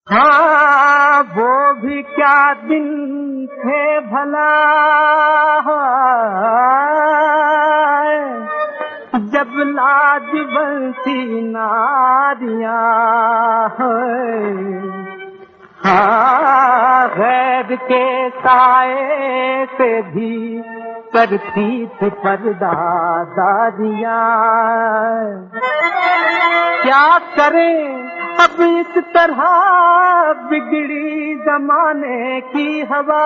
हाँ वो भी क्या दिन थे भला, जब लाजवंती नारियां, हाँ गैर के साए से भी करती थी पर्दादारियां। क्या करें अब इस तरह बिगड़ी जमाने की हवा,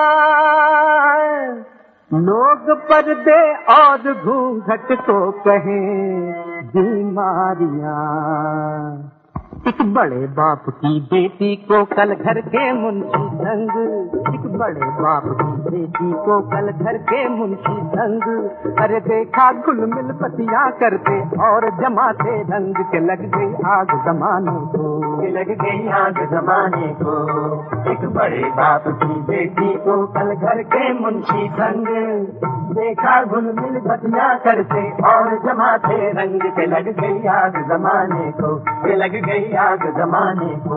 लोग पर्दे और घूंघट को कहें बीमारियां। एक बड़े बाप की बेटी को कल घर के मुंशी संग, एक बड़े बाप की बेटी को कल घर के मुंशी संग, अरे देखा घुल मिल पतियां करते और जमाते रंग के लग गई आग जमाने को, के लग गई आग जमाने को। एक बड़े बाप की बेटी को कल घर के मुंशी संग, देखा घुल मिल पतियां करते और जमाते रंग के लग गई आग जमाने को, के लग गई आग जमाने को।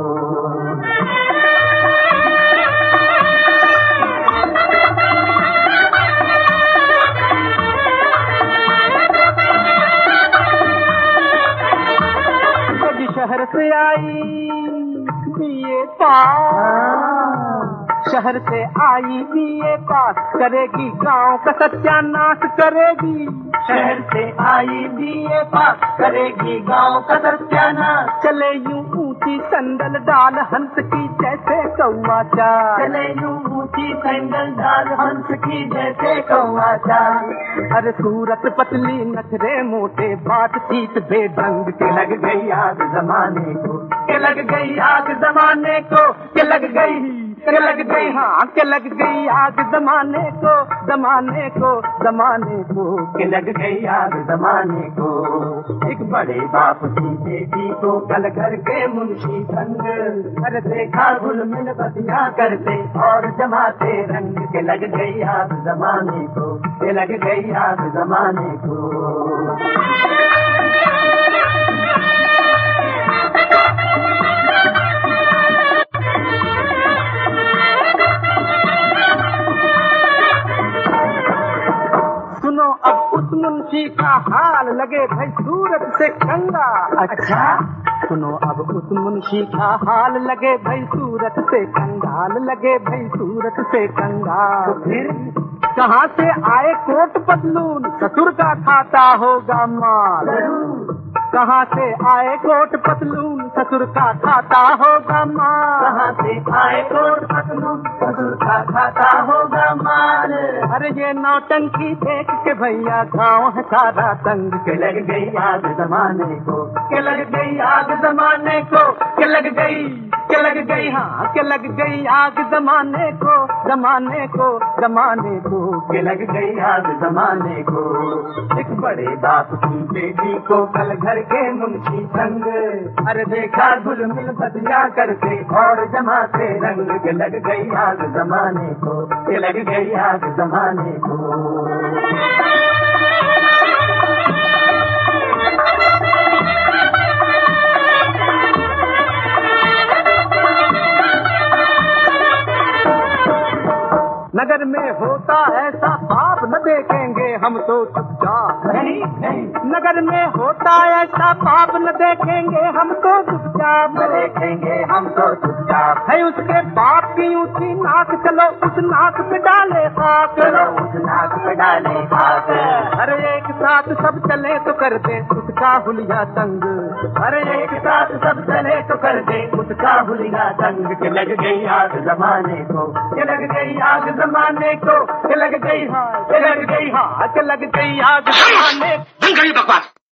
कभी शहर से आई बीए पास, शहर से आई बीए पास, करेगी गांव का सत्यानाश करेगी। शहर से आई बीए पास, करेगी गांव का सत्यानाश। चले यूं ऊंची संदल डाल हंस की जैसे कौआ चाल, चले यूं ऊंची संदल डाल हंस की जैसे कौआ चाल। अरे सूरत पतली नखरे मोटे बातचीत बेढंग के लग गई आग जमाने को, के लग गई आग जमाने को, के लग गई, के लग गई, हाँ के लग गई आग जमाने को, जमाने को, जमाने को, के लग गई आग जमाने को। एक बड़े बाप की बेटी को कल घर के मुंशी संग, अरे देखा घुल मिल बतियां करते और जमाते रंग के लग गई आग जमाने को, के लग गई आग जमाने को। सुनो अब उस मुंशी का हाल लगे भाई सूरत से कंगा। अच्छा सुनो अब उस मुंशी का हाल लगे भाई सूरत से कंगाल, लगे भाई सूरत से कंगाल। तो फिर कहाँ से आए कोट पतलून, ससुर का खाता होगा माल। कहाँ से आए कोट पतलून, ससुर का खाता होगा माल। कहाँ से आए कोट पतलून, ससुर का खाता होगा माल। अरे ये नौटंकी देख के भैया गाँव है सारा तंग, के लग गई आग जमाने को, के लग गई आग जमाने को, के लग गई, के लग गई, हाँ के लग गई आग जमाने को, जमाने को, जमाने को, के लग गई आग जमाने को। एक बड़े बाप की बेटी को कल घर के मुंशी संग, अरे देखा घुल मिल बतियां करते और जमाते रंग के लग गई आग जमाने को, के लग गई आग जमाने को। नगर में होता ऐसा पाप न देखेंगे हम तो चुपचाप, नहीं नहीं, नगर में होता ऐसा पाप न देखेंगे हम तो चुपचाप, न देखेंगे हम तो चुपचाप। है उसके बाप की ऊंची नाक, चलो उस नाक पे डाले खाक, चलो उस नाक पे डाले खाक। अरे एक साथ सब चले तो कर दे उसका हुलिया तंग, अरे एक साथ सब चले तो कर दे उसका हुलिया तंग, के लग गई आग जमाने को, के लग गई आग जमाने को, के लग गई, हाँ के लग गई, हाँ के लग गई आग जमाने। बंद करिए बकवास।